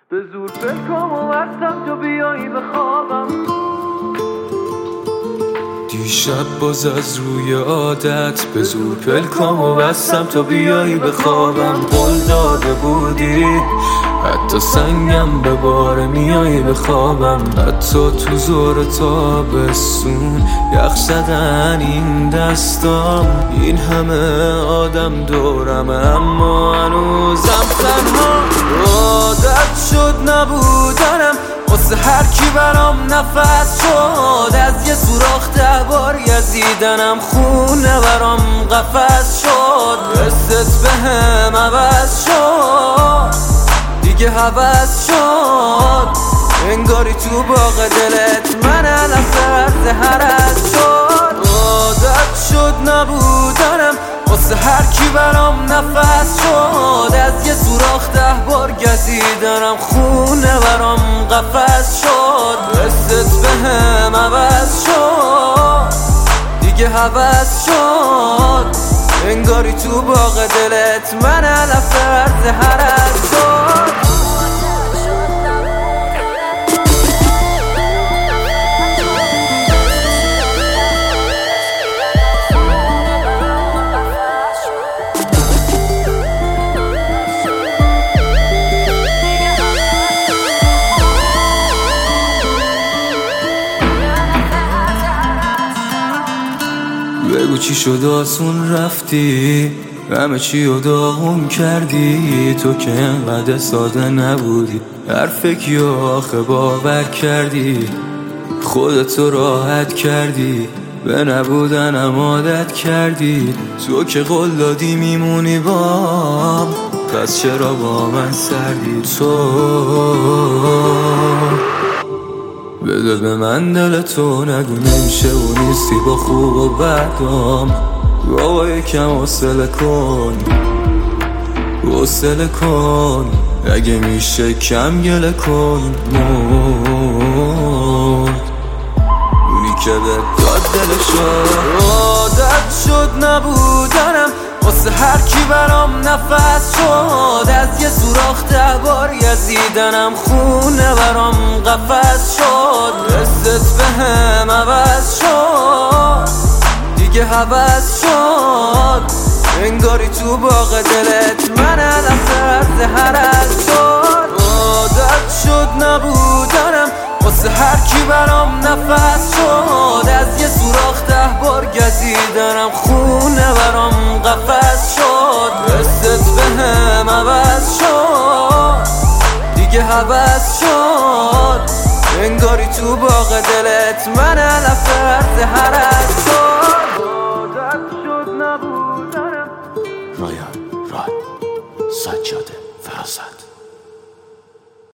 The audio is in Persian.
به زور فکرم و بستم تو بیایی به خوابم. دیشب باز از روی عادت به زور پلکام و بستم تا بیایی به خوابم. قول داده بودی حتی سنگم به بار میایی به خوابم. حتی تو زور تابستون یخ زدن این دستام. این همه آدم دورم اما هنوزم تنها. عادت شد نبودنم واسه هر کی برام نفس شد. از یه سوراخ 10 بار گزیدنم خونه برام قفس شد. حست بهم عوض شد دیگه هوس شد. انگاری تو باغ دلت من علم سرد هرز شد. عادت شد نبودنم واسه هر کی برام نفس شد. از یه سوراخ 10 بار گزیدنم خونه برام قفس شد. حست بهم عوض شد دیگه هوس شد. انگاری تو باغ دلت من علم سرد هرز شد. بگو چی شد آسون رفتی همه چی رو داغون کردی. تو که انقدر ساده نبودی حرف کیو آخه باور کردی. خودتو راحت کردی به نبودنم عادت کردی. تو که قول دادی میمونی بام پس چرا با من سردی. تو بده به من دل تو نگو نمیشه و نیستی با خوب و بدام. بابا یکم حوصله کن حوصله کن اگه میشه کم گله کن. اونی که به داد دلشو. عادت شد نبودنم واسه هر کی برام نفس شد. از یه سوراخ 10 بار گزیدنم خونه برام قفس شد. حست بهم عوض شد دیگه هوس شد. انگاری تو باغ دلت من علم سرد هرز شد. عادت شد نبودنم واسه هر کی برام نفس شد. از یه سوراخ 10 بار گزیدنم خونه برام قفس شد. حست بهم عوض شد دیگه هوس شد. انگاری تو باغ دلت من علم سرد هرز شد. عادت شد نبودنم. رایان راد سجاده فراست.